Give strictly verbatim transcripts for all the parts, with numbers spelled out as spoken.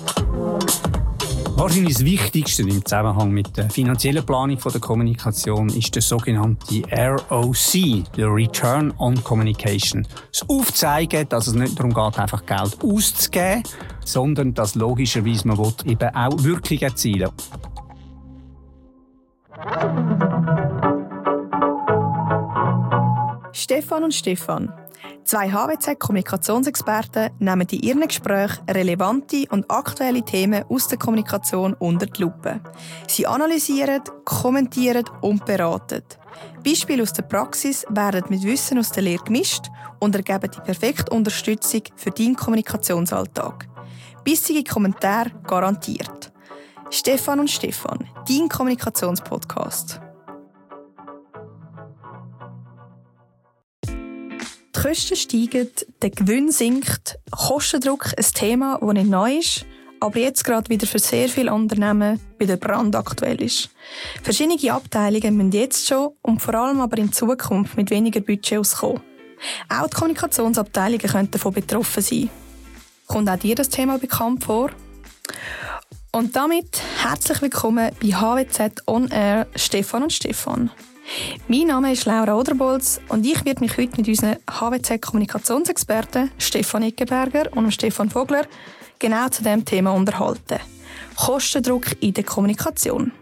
Wahrscheinlich das Wichtigste im Zusammenhang mit der finanziellen Planung der Kommunikation ist der sogenannte R O C, der Return on Communication. Das Aufzeigen, dass es nicht darum geht, einfach Geld auszugeben, sondern dass logischerweise man will, eben auch Wirkung erzielen will. Stefan und Stefan. Zwei H W Z-Kommunikationsexperten nehmen in ihren Gesprächen relevante und aktuelle Themen aus der Kommunikation unter die Lupe. Sie analysieren, kommentieren und beraten. Beispiele aus der Praxis werden mit Wissen aus der Lehre gemischt und ergeben die perfekte Unterstützung für deinen Kommunikationsalltag. Bissige Kommentare garantiert. Stefan und Stefan, dein Kommunikationspodcast. Die Kosten steigen, der Gewinn sinkt, Kostendruck ein Thema, das nicht neu ist, aber jetzt gerade wieder für sehr viele Unternehmen wieder brandaktuell ist. Verschiedene Abteilungen müssen jetzt schon und vor allem aber in Zukunft mit weniger Budget auskommen. Auch die Kommunikationsabteilungen könnten davon betroffen sein. Kommt auch dir das Thema bekannt vor? Und damit herzlich willkommen bei H W Z On Air Stefan und Stefan. Mein Name ist Laura Oderbolz und ich werde mich heute mit unseren H W Z-Kommunikationsexperten Stefan Eckenberger und Stefan Vogler genau zu diesem Thema unterhalten. Kostendruck in der Kommunikation.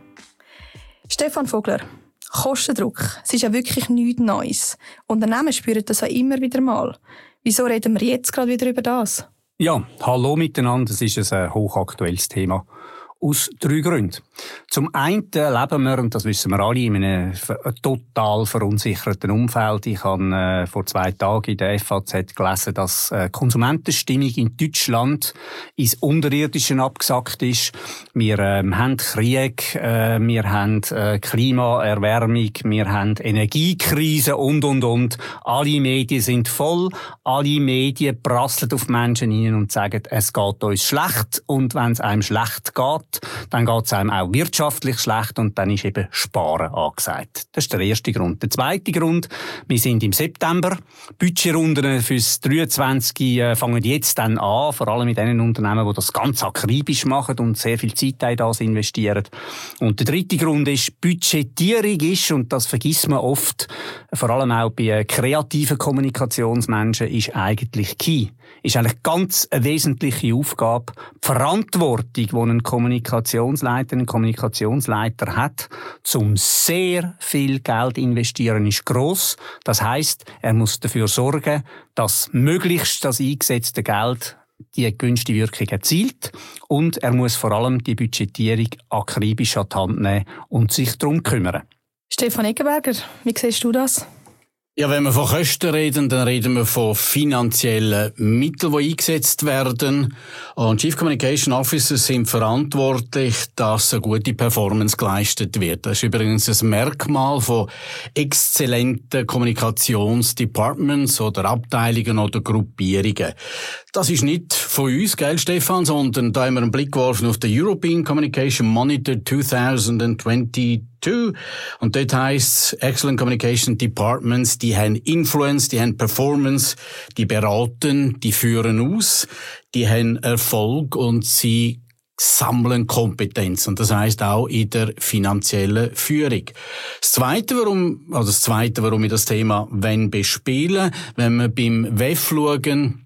Stefan Vogler, Kostendruck, es ist ja wirklich nichts Neues. Unternehmen spüren das auch immer wieder mal. Wieso reden wir jetzt gerade wieder über das? Ja, hallo miteinander, das ist ein hochaktuelles Thema. Aus drei Gründen. Zum einen leben wir, und das wissen wir alle, in einem total verunsicherten Umfeld. Ich habe äh, vor zwei Tagen in der F A Z gelesen, dass äh, Konsumentenstimmung in Deutschland ins Unterirdische abgesackt ist. Wir ähm, haben Krieg, äh, wir haben äh, Klimaerwärmung, wir haben Energiekrise und, und, und. Alle Medien sind voll. Alle Medien prasseln auf die Menschen hin und sagen, es geht uns schlecht. Und wenn es einem schlecht geht, dann geht es einem auch wirtschaftlich schlecht und dann ist eben Sparen angesagt. Das ist der erste Grund. Der zweite Grund, wir sind im September. Budgetrunden fürs dreiundzwanzig äh, fangen jetzt dann an, vor allem mit den Unternehmen, die das ganz akribisch machen und sehr viel Zeit in das investieren. Und der dritte Grund ist, Budgetierung ist, und das vergisst man oft, vor allem auch bei kreativen Kommunikationsmenschen, ist eigentlich key. Ist eigentlich ganz eine wesentliche Aufgabe. Die Verantwortung, die ein Kommunikationsleiter, ein Kommunikationsleiter hat, zum sehr viel Geld investieren, ist gross. Das heisst, er muss dafür sorgen, dass möglichst das eingesetzte Geld die gewünschte Wirkung erzielt. Und er muss vor allem die Budgetierung akribisch an die Hand nehmen und sich darum kümmern. Stefan Eckenberger, wie siehst du das? Ja, wenn wir von Kosten reden, dann reden wir von finanziellen Mitteln, die eingesetzt werden. Und Chief Communication Officers sind verantwortlich, dass eine gute Performance geleistet wird. Das ist übrigens ein Merkmal von exzellenten Kommunikationsdepartments oder Abteilungen oder Gruppierungen. Das ist nicht von uns, gell, Stefan, sondern da haben wir einen Blick geworfen auf den European Communication Monitor zwanzig zweiundzwanzig. Und dort heisst Excellent Communication Departments, die haben Influence, die haben Performance, die beraten, die führen aus, die haben Erfolg und sie sammeln Kompetenz. Und das heisst auch in der finanziellen Führung. Das Zweite, warum, also das Zweite, warum wir das Thema wenn bespielen, wenn wir beim W E F schauen,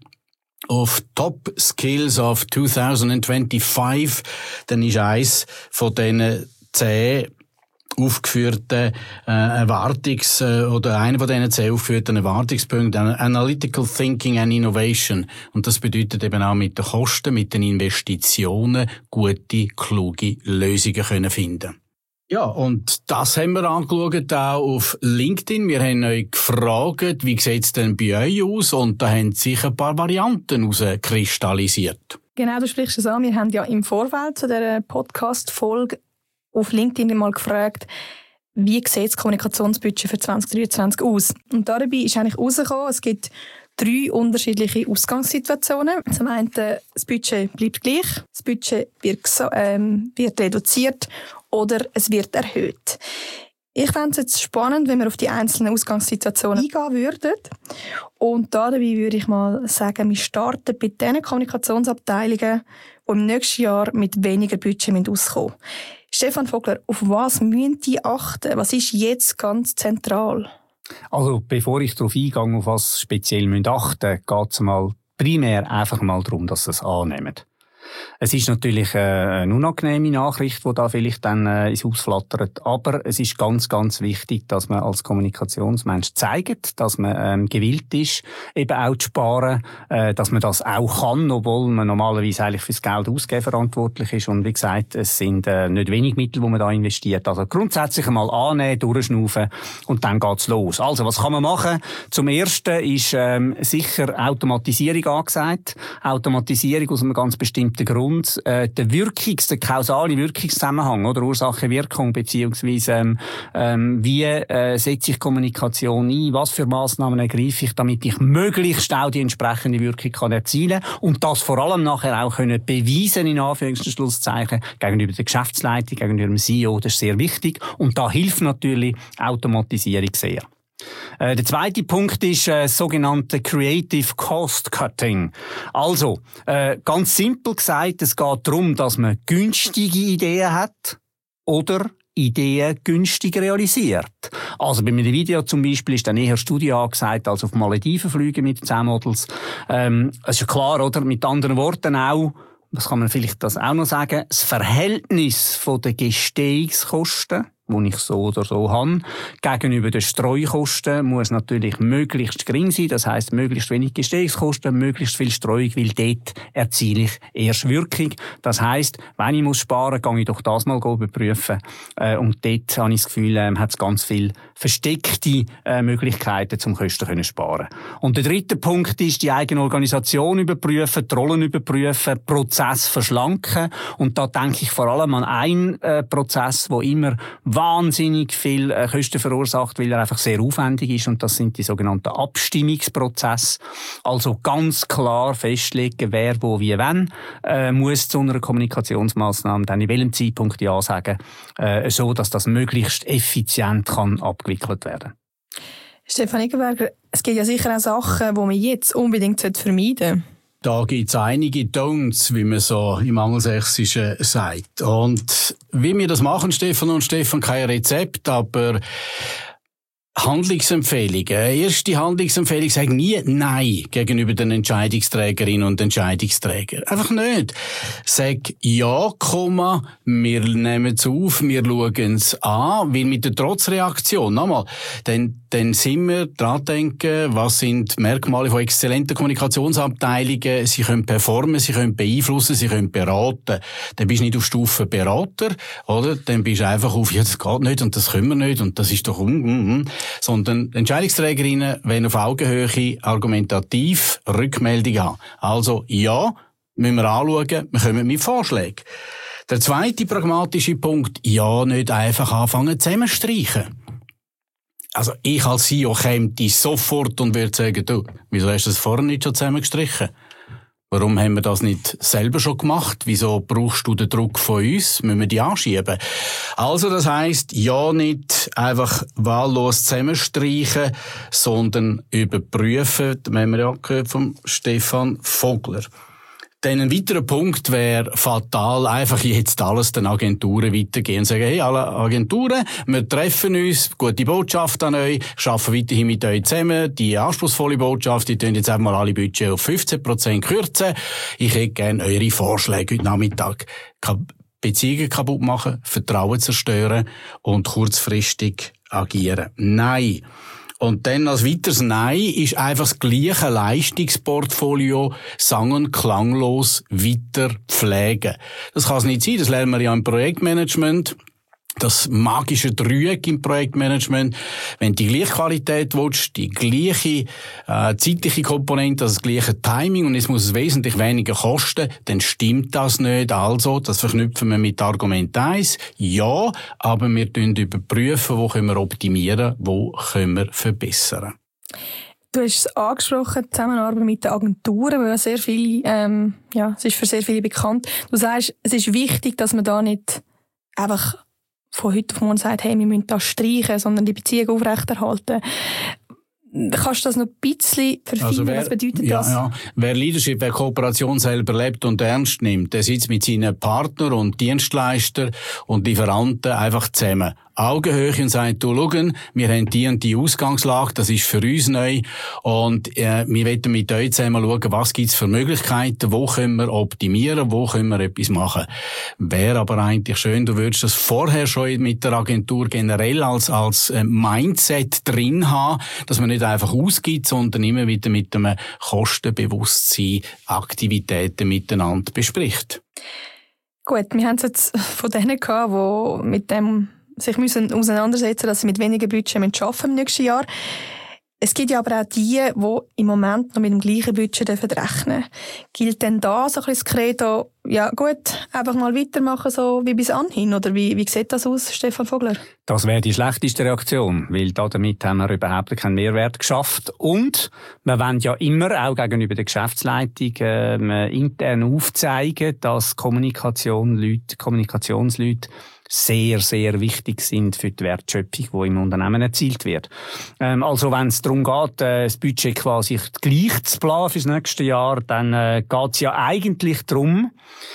auf Top Skills of zwanzig fünfundzwanzig, dann ist eins von diesen zehn aufgeführten äh, Erwartungs- äh, oder einer von diesen zehn aufgeführten Erwartungspunkten, Analytical Thinking and Innovation. Und das bedeutet eben auch mit den Kosten, mit den Investitionen gute, kluge Lösungen können finden. Ja, und das haben wir angeschaut auch auf LinkedIn. Wir haben euch gefragt, wie sieht es denn bei euch aus? Und da haben sich ein paar Varianten herauskristallisiert. Genau, du sprichst es an. Wir haben ja im Vorfeld zu dieser Podcast-Folge auf LinkedIn mal gefragt, wie sieht das Kommunikationsbudget für zwanzig dreiundzwanzig aus? Und dabei ist eigentlich herausgekommen, es gibt drei unterschiedliche Ausgangssituationen. Zum einen, das Budget bleibt gleich, das Budget wird, ähm, wird reduziert oder es wird erhöht. Ich fände es jetzt spannend, wenn wir auf die einzelnen Ausgangssituationen eingehen würden. Und dabei würde ich mal sagen, wir starten bei den Kommunikationsabteilungen, die im nächsten Jahr mit weniger Budget auskommen müssen. Stefan Vogler, auf was müssen die achten? Was ist jetzt ganz zentral? Also, bevor ich darauf eingehe, auf was speziell achten müssen, geht es mal primär einfach mal darum, dass sie es annehmen. Es ist natürlich eine unangenehme Nachricht, die da vielleicht dann äh, ins Haus flattert. Aber es ist ganz, ganz wichtig, dass man als Kommunikationsmensch zeigt, dass man ähm, gewillt ist, eben auch zu sparen, äh, dass man das auch kann, obwohl man normalerweise eigentlich fürs Geld ausgeben verantwortlich ist. Und wie gesagt, es sind äh, nicht wenig Mittel, die man da investiert. Also grundsätzlich einmal annehmen, durchschnaufen und dann geht's los. Also, was kann man machen? Zum Ersten ist ähm, sicher Automatisierung angesagt. Automatisierung aus einem ganz bestimmten Grund, äh, der Wirkungs-, der kausale Wirkungszusammenhang, oder Ursache-Wirkung, beziehungsweise ähm, wie äh, setze ich Kommunikation ein, was für Massnahmen ergreife ich, damit ich möglichst auch die entsprechende Wirkung kann erzielen und das vor allem nachher auch können beweisen, in Anführungs- und Schlusszeichen, gegenüber der Geschäftsleitung, gegenüber dem C E O, das ist sehr wichtig und da hilft natürlich Automatisierung sehr. Äh, der zweite Punkt ist äh, das sogenannte Creative Cost Cutting. Also, äh, ganz simpel gesagt, es geht darum, dass man günstige Ideen hat oder Ideen günstig realisiert. Also bei einem Video zum Beispiel ist dann eher Studie angesagt, als auf Malediven fliegen mit zehn Models. Ähm, das ist ja klar, oder? Mit anderen Worten auch, was kann man vielleicht das auch noch sagen, das Verhältnis von den Gestehungskosten, die ich so oder so habe, gegenüber den Streukosten muss natürlich möglichst gering sein. Das heisst, möglichst wenig Gestehungskosten, möglichst viel Streuung, weil dort erziele ich erst Wirkung. Das heisst, wenn ich muss sparen, gehe ich doch das mal überprüfen. Äh, und dort habe ich das Gefühl, äh, hat es ganz viele versteckte äh, Möglichkeiten, zum Kosten zu sparen. Und der dritte Punkt ist, die eigene Organisation überprüfen, die Rollen überprüfen, Prozess verschlanken. Und da denke ich vor allem an einen äh, Prozess, der immer wahnsinnig viel äh, Kosten verursacht, weil er einfach sehr aufwendig ist, und das sind die sogenannten Abstimmungsprozesse. Also ganz klar festlegen, wer, wo, wie, wann äh, muss zu einer Kommunikationsmaßnahme dann in welchem Zeitpunkt ja sagen, äh, so dass das möglichst effizient kann abgewickelt werden. Stefan Eggenberger, es gibt ja sicher auch Sachen, die man jetzt unbedingt vermeiden sollte. Da gibt's einige Don'ts, wie man so im Angelsächsischen sagt. Und wie wir das machen, Stefan und Stefan, kein Rezept, aber Handlungsempfehlungen. Erste Handlungsempfehlung, sag nie Nein gegenüber den Entscheidungsträgerinnen und Entscheidungsträgern. Einfach nicht. Sag Ja, Komma, wir nehmen es auf, wir schauen es an, weil mit der Trotzreaktion, nochmal, dann, dann sind wir dran denken, was sind Merkmale von exzellenten Kommunikationsabteilungen, sie können performen, sie können beeinflussen, sie können beraten. Dann bist du nicht auf Stufe Berater, oder? Dann bist du einfach auf, ja, das geht nicht und das können wir nicht und das ist doch um, um, um. Sondern Entscheidungsträgerinnen wollen auf Augenhöhe argumentativ Rückmeldung haben. Also, ja, müssen wir anschauen, wir kommen mit Vorschlägen. Der zweite pragmatische Punkt, ja, nicht einfach anfangen zusammenstreichen. Also, ich als C E O käme sofort und würde sagen, du, wieso hast du das vorher nicht schon zusammengestrichen? Warum haben wir das nicht selber schon gemacht? Wieso brauchst du den Druck von uns? Müssen wir die anschieben? Also, das heisst, ja, nicht einfach wahllos zusammenstreichen, sondern überprüfen. Das haben wir ja gehört von Stefan Vogler. Dann ein weiterer Punkt wäre fatal, einfach jetzt alles den Agenturen weitergehen und sagen, hey, alle Agenturen, wir treffen uns, gute Botschaft an euch, arbeiten weiterhin mit euch zusammen, die anspruchsvolle Botschaft, die tun jetzt einfach mal alle Budget auf fünfzehn Prozent kürzen. Ich hätte gerne eure Vorschläge heute Nachmittag. Beziehungen kaputt machen, Vertrauen zerstören und kurzfristig agieren. Nein. Und dann als weiteres Nein ist einfach das gleiche Leistungsportfolio sang- und klanglos weiter pflegen. Das kann es nicht sein, das lernen wir ja im Projektmanagement. Das magische Dreieck im Projektmanagement. Wenn du die gleiche Qualität willst, die gleiche äh, zeitliche Komponente, also das gleiche Timing und es muss es wesentlich weniger kosten, dann stimmt das nicht. Also, das verknüpfen wir mit Argument eins. Ja, aber wir überprüfen, wo können wir optimieren, wo können wir verbessern. Du hast es angesprochen, die Zusammenarbeit mit den Agenturen, weil ja sehr viel, ähm, ja, es ist für sehr viele bekannt. Du sagst, es ist wichtig, dass man da nicht einfach von heute auf morgen sagt, hey, wir müssen das streichen, sondern die Beziehung aufrechterhalten. Kannst du das noch ein bisschen verfeinern? Also wer, was bedeutet ja, das? Ja. Wer Leadership, wer Kooperation selber lebt und ernst nimmt, der sitzt mit seinen Partnern und Dienstleistern und Lieferanten einfach zusammen. Augenhöhe und sagt, du, schau, wir haben die und die Ausgangslage, das ist für uns neu und äh, wir wollen mit euch zusammen schauen, was gibt's für Möglichkeiten, wo können wir optimieren, wo können wir etwas machen. Wäre aber eigentlich schön, du würdest das vorher schon mit der Agentur generell als als äh, Mindset drin haben, dass man nicht einfach ausgibt, sondern immer wieder mit einem Kostenbewusstsein Aktivitäten miteinander bespricht. Gut, wir haben es jetzt von denen gehabt, die mit dem sich müssen auseinandersetzen, dass sie mit weniger Budget arbeiten müssen im nächsten Jahr. Es gibt ja aber auch die, die im Moment noch mit dem gleichen Budget rechnen dürfen. Gilt denn da so ein bisschen das Credo, ja gut, einfach mal weitermachen, so wie bis anhin? Oder wie, wie sieht das aus, Stefan Vogler? Das wäre die schlechteste Reaktion, weil damit haben wir überhaupt keinen Mehrwert geschafft. Und wir wollen ja immer auch gegenüber der Geschäftsleitung äh, intern aufzeigen, dass Kommunikation, Leute, Kommunikationsleute sehr, sehr wichtig sind für die Wertschöpfung, die im Unternehmen erzielt wird. Ähm, also wenn es darum geht, äh, das Budget quasi gleich zu planen fürs nächste Jahr, dann äh, geht es ja eigentlich darum,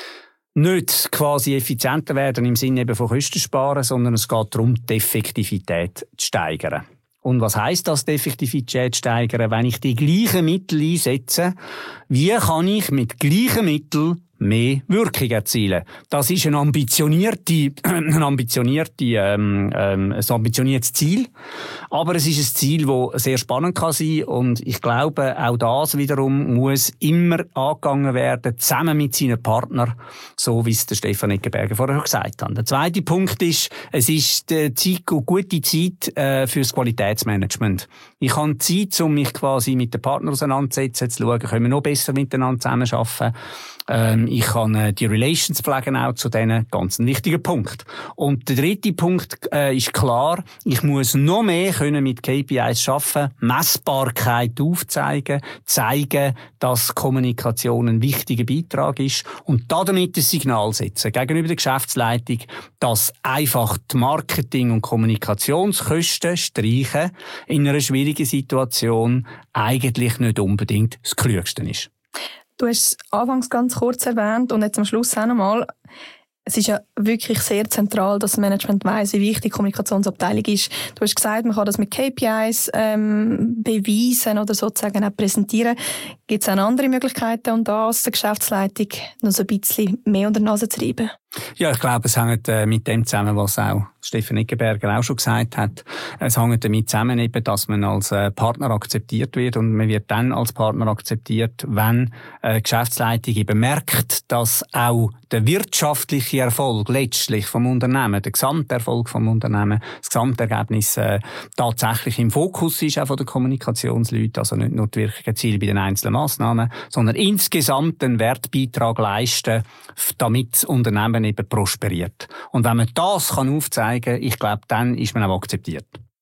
nicht quasi effizienter werden im Sinne eben von Kosten sparen, sondern es geht darum, die Effektivität zu steigern. Und was heisst das, die Effektivität zu steigern? Wenn ich die gleichen Mittel einsetze, wie kann ich mit gleichen Mitteln mehr Wirkung erzielen? Das ist ein ambitionierte, ein ambitionierte, ähm, ähm, ein ambitioniertes Ziel. Aber es ist ein Ziel, das sehr spannend kann sein. Und ich glaube, auch das wiederum muss immer angegangen werden, zusammen mit seinen Partnern, so wie es der Stefan Eggenberger vorher gesagt hat. Der zweite Punkt ist, es ist die Zeit, gute Zeit äh, fürs Qualitätsmanagement. Ich habe Zeit, um mich quasi mit den Partnern auseinanderzusetzen, zu schauen, können wir noch besser miteinander zusammenarbeiten. Ähm, ich kann äh, die Relations pflegen auch zu denen, ganz ein wichtiger Punkt. Und der dritte Punkt äh, ist klar, ich muss noch mehr können mit K P Is arbeiten, Messbarkeit aufzeigen, zeigen, dass Kommunikation ein wichtiger Beitrag ist und damit ein Signal setzen gegenüber der Geschäftsleitung, dass einfach die Marketing- und Kommunikationskosten streichen in einer schwierigen Situation eigentlich nicht unbedingt das Klügste ist. Du hast es anfangs ganz kurz erwähnt und jetzt am Schluss auch nochmal. Es ist ja wirklich sehr zentral, dass das Management weiss, wie wichtig die Kommunikationsabteilung ist. Du hast gesagt, man kann das mit K P Is ähm, beweisen oder sozusagen auch präsentieren. Gibt es auch andere Möglichkeiten, um das der Geschäftsleitung noch so ein bisschen mehr unter die Nase zu reiben? Ja, ich glaube, es hängt äh, mit dem zusammen, was auch Stefan Eggenberger auch schon gesagt hat. Es hängt damit zusammen, eben, dass man als äh, Partner akzeptiert wird und man wird dann als Partner akzeptiert, wenn äh, die Geschäftsleitung eben merkt, dass auch der wirtschaftliche Erfolg letztlich vom Unternehmen, der Gesamterfolg vom Unternehmen, das Gesamtergebnis äh, tatsächlich im Fokus ist, auch von den Kommunikationsleuten, also nicht nur die wirklichen Ziele bei den einzelnen Massnahmen, sondern insgesamt einen Wertbeitrag leisten, damit das Unternehmen eben prosperiert. Und wenn man das kann aufzeigen kann, ich glaube, dann ist man auch akzeptiert.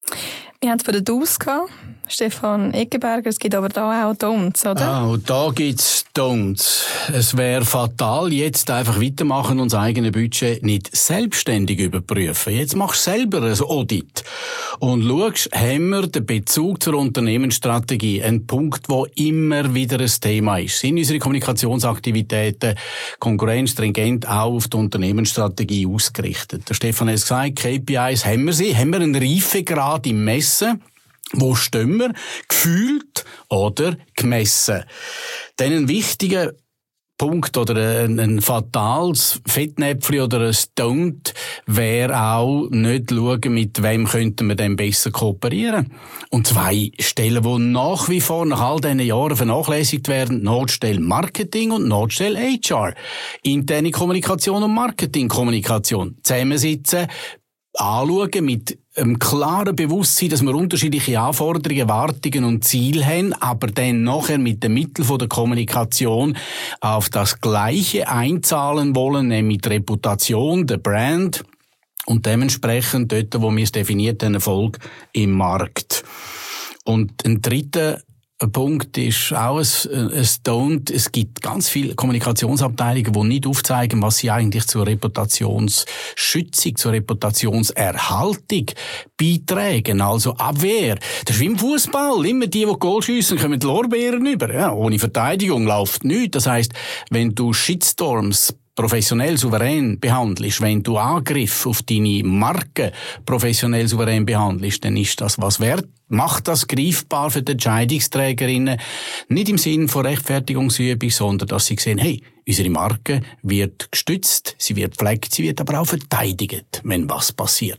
Wir haben es von den Do's gehabt, Stefan Eggenberger, es gibt aber da auch Don'ts, oder? Ah, und da gibt's Don'ts. Es wäre fatal, jetzt einfach weitermachen und das eigene Budget nicht selbstständig überprüfen. Jetzt machst du selber ein Audit und schaust, haben wir den Bezug zur Unternehmensstrategie, ein Punkt, wo immer wieder ein Thema ist. Sind unsere Kommunikationsaktivitäten konkurrenzstringent auch auf die Unternehmensstrategie ausgerichtet? Der Stefan hat es gesagt, K P Is haben wir sie, haben wir einen Reifegrad im Messen? Wo stehen wir? Gefühlt oder gemessen? Dann ein wichtiger Punkt oder ein, ein fatales Fettnäpfchen oder ein Don't wäre auch nicht schauen, mit wem könnten wir denn besser kooperieren. Und zwei Stellen, die nach wie vor nach all diesen Jahren vernachlässigt werden, Notstelle Marketing und Notstelle H R. Interne Kommunikation und Marketingkommunikation. Zusammensitzen, anschauen mit einem klaren Bewusstsein, dass wir unterschiedliche Anforderungen, Erwartungen und Ziele haben, aber dann nachher mit den Mitteln der Kommunikation auf das Gleiche einzahlen wollen, nämlich die Reputation, der Brand und dementsprechend dort, wo wir es definiert haben, Erfolg im Markt. Und ein dritter Ein Punkt ist auch ein, ein Don't. Es gibt ganz viele Kommunikationsabteilungen, die nicht aufzeigen, was sie eigentlich zur Reputationsschützung, zur Reputationserhaltung beitragen. Also Abwehr. Das ist wie im Fußball. Immer die, die Goal schiessen, kommen die Lorbeeren über. Ja, ohne Verteidigung läuft nichts. Das heisst, wenn du Shitstorms professionell souverän behandelst, wenn du Angriffe auf deine Marke professionell souverän behandelst, dann ist das was wert. Macht das greifbar für die Entscheidungsträgerinnen. Nicht im Sinn von Rechtfertigungsübung, sondern dass sie sehen, hey, unsere Marke wird gestützt, sie wird gepflegt, sie wird aber auch verteidigt, wenn was passiert.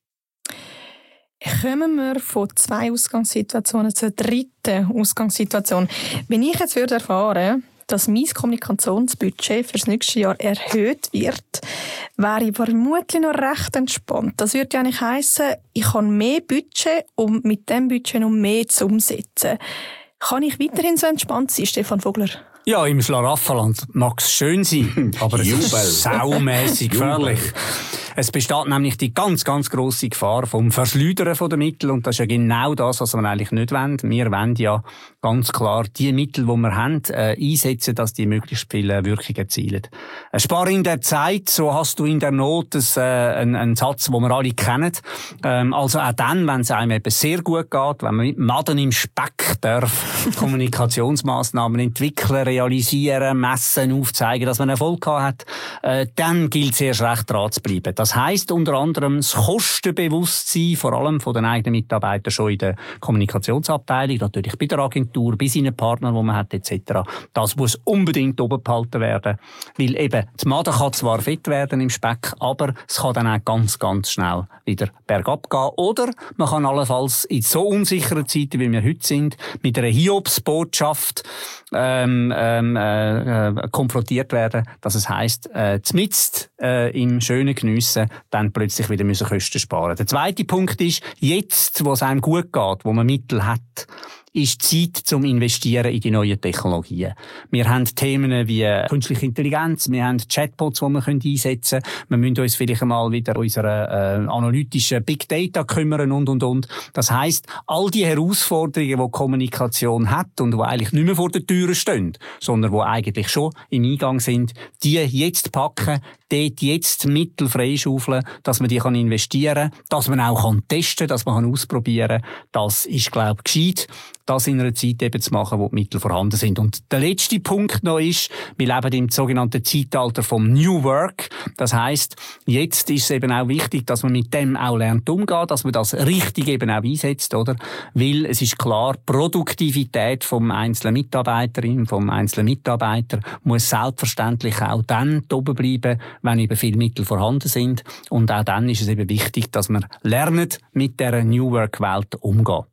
Kommen wir von zwei Ausgangssituationen zur dritten Ausgangssituation. Wenn ich jetzt würde erfahren, dass mein Kommunikationsbudget für das nächste Jahr erhöht wird, wäre ich vermutlich noch recht entspannt. Das würde ja eigentlich heissen, ich habe mehr Budget, um mit diesem Budget noch mehr zu umsetzen. Kann ich weiterhin so entspannt sein, Stefan Vogler? Ja, im Schlaraffenland mag es schön sein, aber es ist saumässig gefährlich. Es besteht nämlich die ganz, ganz grosse Gefahr vom Verschleudern der Mittel und das ist ja genau das, was wir eigentlich nicht wollen. Wir wollen ja ganz klar die Mittel, die wir haben, äh, einsetzen, dass die möglichst viele Wirkung erzielen. Ein Spar in der Zeit, so hast du in der Not das, äh, einen, einen Satz, den wir alle kennen. Ähm, also auch dann, wenn es einem eben sehr gut geht, wenn man mit Maden im Speck darf Kommunikationsmaßnahmen entwickeln, realisieren, messen, aufzeigen, dass man Erfolg gehabt hat, äh, dann gilt es erst recht dran zu bleiben. Das heisst unter anderem das Kostenbewusstsein, vor allem von den eigenen Mitarbeitern schon in der Kommunikationsabteilung, natürlich bei der Agentur, bei seinen Partnern, die man hat, et cetera. Das muss unbedingt oben behalten werden, weil eben die Made kann zwar fett werden im Speck, aber es kann dann auch ganz, ganz schnell wieder bergab gehen. Oder man kann allenfalls in so unsicheren Zeiten, wie wir heute sind, mit einer Hiobsbotschaft ähm, ähm, äh, konfrontiert werden, dass es heisst, äh, zmitzt äh, im schönen Geniessen dann plötzlich wieder müssen Kosten sparen. Der zweite Punkt ist, jetzt, wo es einem gut geht, wo man Mittel hat, ist Zeit zum Investieren in die neuen Technologien. Wir haben Themen wie künstliche Intelligenz, wir haben Chatbots, die wir einsetzen können. Wir müssen uns vielleicht einmal wieder unsere äh, analytischen Big Data kümmern und, und, und. Das heisst, all die Herausforderungen, die Kommunikation hat und die eigentlich nicht mehr vor der Tür stehen, sondern die eigentlich schon im Eingang sind, die jetzt packen, dort jetzt Mittel freischaufeln, dass man die kann investieren kann, dass man auch kann testen kann, dass man kann ausprobieren kann. Das ist, glaube ich, gescheit, das in einer Zeit eben zu machen, wo die Mittel vorhanden sind. Und der letzte Punkt noch ist, wir leben im sogenannten Zeitalter vom New Work. Das heisst, jetzt ist es eben auch wichtig, dass man mit dem auch lernt umgehen, dass man das richtig eben auch einsetzt, oder? Weil es ist klar, Produktivität vom einzelnen Mitarbeiterin, vom einzelnen Mitarbeiter muss selbstverständlich auch dann oben bleiben, wenn eben viele Mittel vorhanden sind. Und auch dann ist es eben wichtig, dass man lernt, mit der New Work-Welt umzugehen.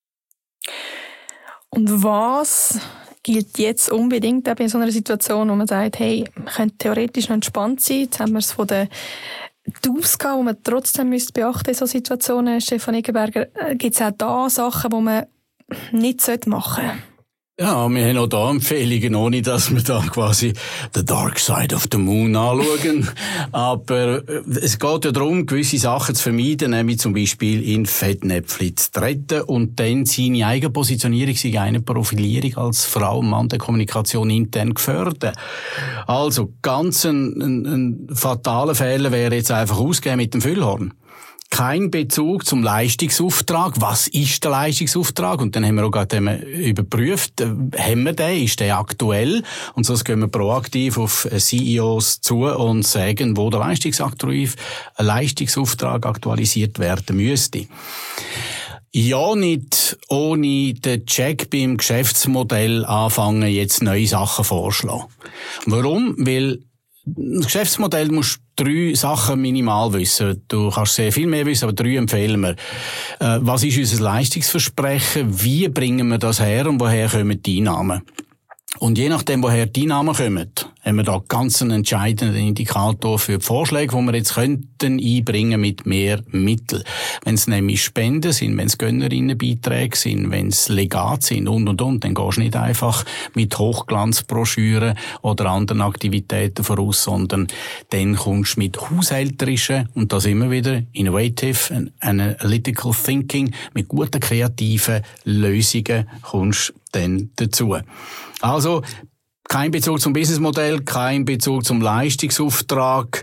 Und was gilt jetzt unbedingt auch in so einer Situation, wo man sagt, hey, man könnte theoretisch noch entspannt sein. Jetzt haben wir es von der die Ausgabe, die man trotzdem müsste beachten in solchen Situationen, Stefan Eggenberger, gibt es auch da Sachen, die man nicht machen sollte? Ja, wir haben auch da Empfehlungen, ohne dass wir da quasi the dark side of the moon anschauen. Aber es geht ja darum, gewisse Sachen zu vermeiden, nämlich zum Beispiel in Fettnäpfchen zu treten und dann seine eigene Positionierung, seine eigene Profilierung als Frau und Mann der Kommunikation intern gefördern. Also, ganz ein, ein, ein fataler Fehler wäre jetzt einfach ausgehen mit dem Füllhorn. Kein Bezug zum Leistungsauftrag. Was ist der Leistungsauftrag? Und dann haben wir auch gerade überprüft, haben wir den? Ist der aktuell? Und sonst gehen wir proaktiv auf C E Os zu und sagen, wo der Leistungsauftrag aktualisiert werden müsste. Ja, nicht ohne den Check beim Geschäftsmodell anfangen, jetzt neue Sachen vorschlagen. Warum? Weil das Geschäftsmodell muss drei Sachen minimal wissen. Du kannst sehr viel mehr wissen, aber drei empfehlen wir. Äh, was ist unser Leistungsversprechen? Wie bringen wir das her und woher kommen die Einnahmen? Und je nachdem, woher die Einnahmen kommen, haben wir da ganz einen entscheidenden Indikator für die Vorschläge, die wir jetzt könnten einbringen mit mehr Mitteln. Wenn es nämlich Spenden sind, wenn es Gönnerinnenbeiträge sind, wenn es Legat sind und, und, und, dann gehst du nicht einfach mit Hochglanzbroschüren oder anderen Aktivitäten voraus, sondern dann kommst du mit haushälterischen, und das immer wieder innovative and analytical thinking, mit guten kreativen Lösungen kommst dann dazu. Also, kein Bezug zum Businessmodell, kein Bezug zum Leistungsauftrag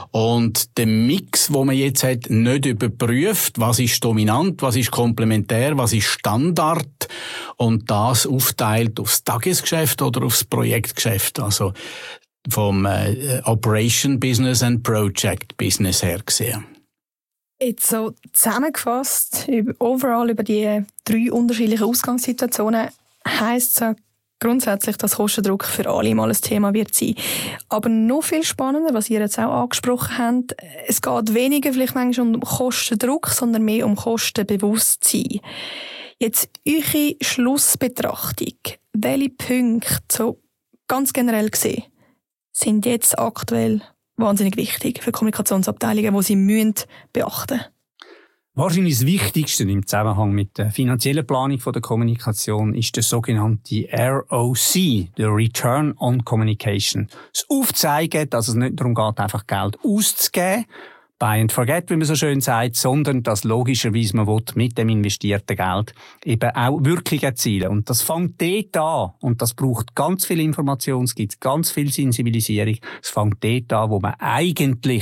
und der Mix, wo man jetzt hat, nicht überprüft, was ist dominant, was ist komplementär, was ist Standard und das aufteilt aufs Tagesgeschäft oder aufs Projektgeschäft, also vom äh, Operation Business and Project Business her gesehen. Jetzt so zusammengefasst, über, overall über die drei unterschiedlichen Ausgangssituationen, heisst es grundsätzlich, dass Kostendruck für alle mal ein Thema wird sein. Aber noch viel spannender, was ihr jetzt auch angesprochen habt, es geht weniger vielleicht manchmal um Kostendruck, sondern mehr um Kostenbewusstsein. Jetzt eure Schlussbetrachtung. Welche Punkte, so ganz generell gesehen, sind jetzt aktuell wahnsinnig wichtig für Kommunikationsabteilungen, die sie müssen beachten müssen? Wahrscheinlich das Wichtigste im Zusammenhang mit der finanziellen Planung der Kommunikation ist der sogenannte R O C, der Return on Communication. Das Aufzeigen, dass es nicht darum geht, einfach Geld auszugeben, buy and forget, wie man so schön sagt, sondern dass logischerweise man will, mit dem investierten Geld eben auch Wirkung erzielen. Und das fängt dort an. Und das braucht ganz viel Information, es gibt ganz viel Sensibilisierung. Es fängt dort an, wo man eigentlich,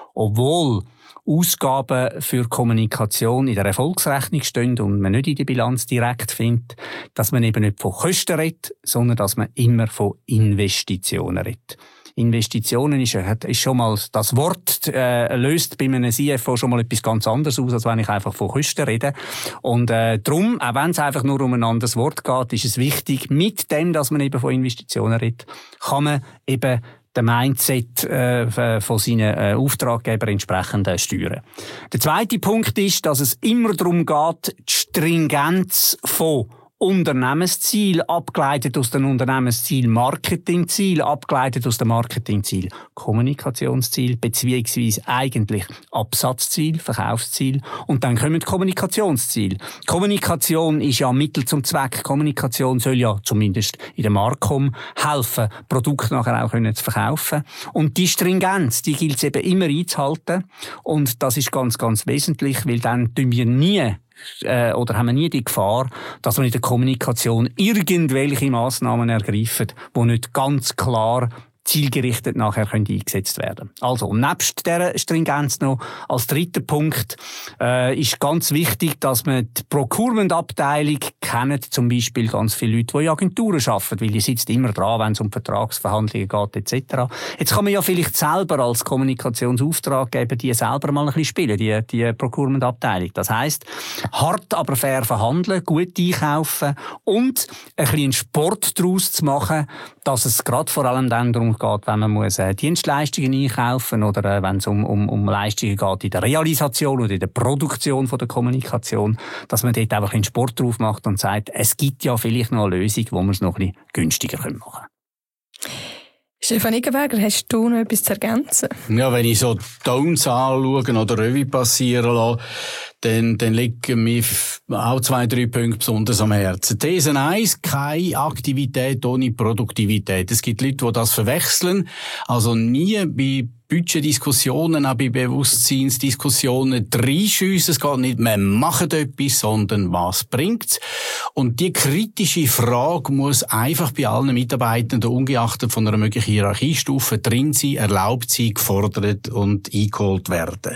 obwohl Ausgaben für Kommunikation in der Erfolgsrechnung stehen und man nicht in der Bilanz direkt findet, dass man eben nicht von Kosten redet, sondern dass man immer von Investitionen redet. Investitionen ist, ist schon mal, das Wort äh, löst bei einem C F O schon mal etwas ganz anderes aus, als wenn ich einfach von Kosten rede. Und äh, darum, auch wenn es einfach nur um ein anderes Wort geht, ist es wichtig, mit dem, dass man eben von Investitionen redet, kann man eben den Mindset äh, von seinen äh, Auftraggebern entsprechend äh, steuern. Der zweite Punkt ist, dass es immer darum geht, die Stringenz von Unternehmensziel, abgeleitet aus dem Unternehmensziel Marketingziel, abgeleitet aus dem Marketingziel Kommunikationsziel, beziehungsweise eigentlich Absatzziel, Verkaufsziel und dann kommen die Kommunikationsziele. Kommunikation ist ja Mittel zum Zweck. Kommunikation soll ja zumindest in der Markom helfen, Produkte nachher auch können zu verkaufen. Und die Stringenz, die gilt es eben immer einzuhalten und das ist ganz, ganz wesentlich, weil dann tun wir nie Äh, oder haben wir nie die Gefahr, dass wir in der Kommunikation irgendwelche Massnahmen ergreifen, die nicht ganz klar zielgerichtet nachher können eingesetzt werden. Also, und nebst dieser Stringenz noch, als dritter Punkt, äh, ist ganz wichtig, dass man die Procurement-Abteilung kennt, zum Beispiel ganz viele Leute, die in Agenturen arbeiten, weil die sitzt immer dran, wenn es um Vertragsverhandlungen geht, et cetera. Jetzt kann man ja vielleicht selber als Kommunikationsauftraggeber die selber mal ein bisschen spielen, die, die Procurement-Abteilung. Das heisst, hart, aber fair verhandeln, gut einkaufen und ein bisschen Sport daraus zu machen, dass es gerade vor allem dann darum geht, wenn man muss, äh, Dienstleistungen einkaufen oder äh, wenn es um, um, um Leistungen geht in der Realisation oder in der Produktion von der Kommunikation, dass man dort einfach einen Sport drauf macht und sagt, es gibt ja vielleicht noch eine Lösung, wo wir es noch ein bisschen günstiger machen können. Stefan Eggenberger, hast du noch etwas zu ergänzen? Ja, wenn ich so Downs anschaue oder Revue passieren lasse, dann, dann liegen mir auch zwei, drei Punkte besonders am Herzen. These eins, keine Aktivität ohne Produktivität. Es gibt Leute, die das verwechseln. Also nie bei Budgetdiskussionen, auch bei Bewusstseinsdiskussionen reinschiessen. Es geht nicht, wir machen etwas, sondern was bringt's? Und die kritische Frage muss einfach bei allen Mitarbeitenden, ungeachtet von einer möglichen Hierarchiestufe, drin sein, erlaubt sein, gefordert und eingeholt werden.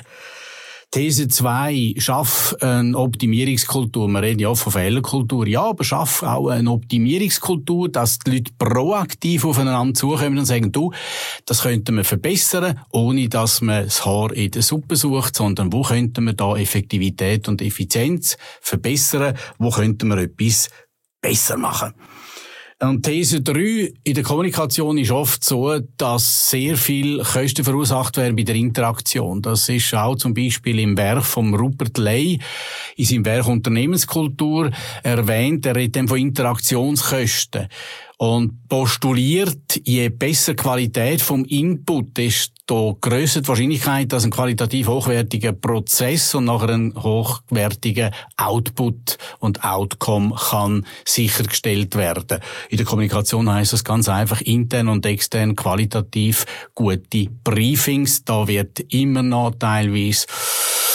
These zwei, schaff eine Optimierungskultur. Wir reden ja oft von Fehlerkultur. Ja, aber schaff auch eine Optimierungskultur, dass die Leute proaktiv aufeinander zukommen und sagen, du, das könnten wir verbessern, ohne dass man das Haar in der Suppe sucht, sondern wo könnten wir da Effektivität und Effizienz verbessern? Wo könnten wir etwas besser machen? Und These drei, in der Kommunikation ist oft so, dass sehr viel Kosten verursacht werden bei der Interaktion. Das ist auch zum Beispiel im Werk von Rupert Ley, in seinem Werk Unternehmenskultur erwähnt. Er redet dann von Interaktionskosten und postuliert, je besser die Qualität vom Input, desto grösser die Wahrscheinlichkeit, dass ein qualitativ hochwertiger Prozess und nachher ein hochwertiger Output und Outcome kann sichergestellt werden. In der Kommunikation heisst das ganz einfach intern und extern qualitativ gute Briefings. Da wird immer noch teilweise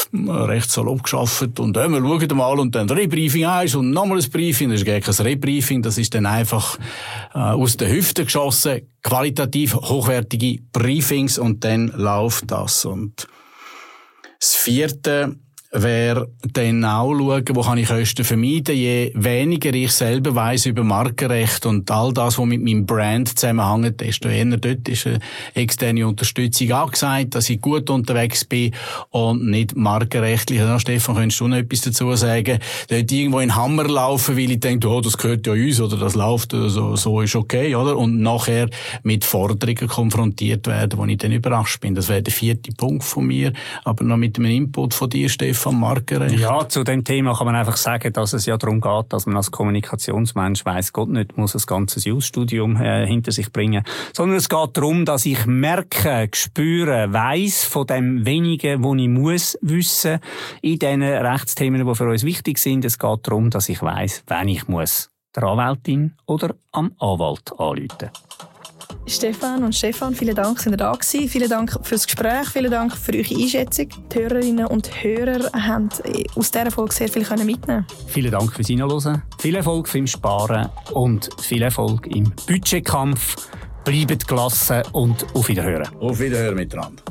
recht salopp geschafft und äh, wir schauen mal und dann Rebriefing eins und nochmal ein Briefing. Das ist gar kein Rebriefing, das ist dann einfach äh, aus der Hüfte geschossen, qualitativ hochwertige Briefings und dann läuft das. Und das vierte wäre dann auch schauen, wo kann ich Kosten vermeiden. Je weniger ich selber weiss über Markenrecht und all das, was mit meinem Brand zusammenhängt, desto eher dort ist eine externe Unterstützung angesagt, dass ich gut unterwegs bin und nicht markenrechtlich. Ja, Stefan, könntest du noch etwas dazu sagen? Dort irgendwo in den Hammer laufen, weil ich denke, oh, das gehört ja uns oder das läuft, so, so ist okay, oder? Und nachher mit Forderungen konfrontiert werden, wo ich dann überrascht bin. Das wäre der vierte Punkt von mir, aber noch mit einem Input von dir, Stefan. Vom Markenrecht. Ja, zu dem Thema kann man einfach sagen, dass es ja darum geht, dass man als Kommunikationsmensch weiss Gott nicht muss ein ganzes Jus-Studium äh, hinter sich bringen, sondern es geht darum, dass ich merke, spüre, weiss von dem Wenigen, was ich muss wissen in den Rechtsthemen, die für uns wichtig sind. Es geht darum, dass ich weiss, wenn ich muss der Anwältin oder am Anwalt anrufen. Stefan und Stefan, vielen Dank, sind ihr da gewesen. Vielen Dank fürs Gespräch, vielen Dank für eure Einschätzung. Die Hörerinnen und Hörer haben aus dieser Folge sehr viel mitnehmen. Vielen Dank fürs Hinhören, viel Erfolg beim Sparen und viel Erfolg im Budgetkampf. Bleibt gelassen und auf Wiederhören. Auf Wiederhören miteinander.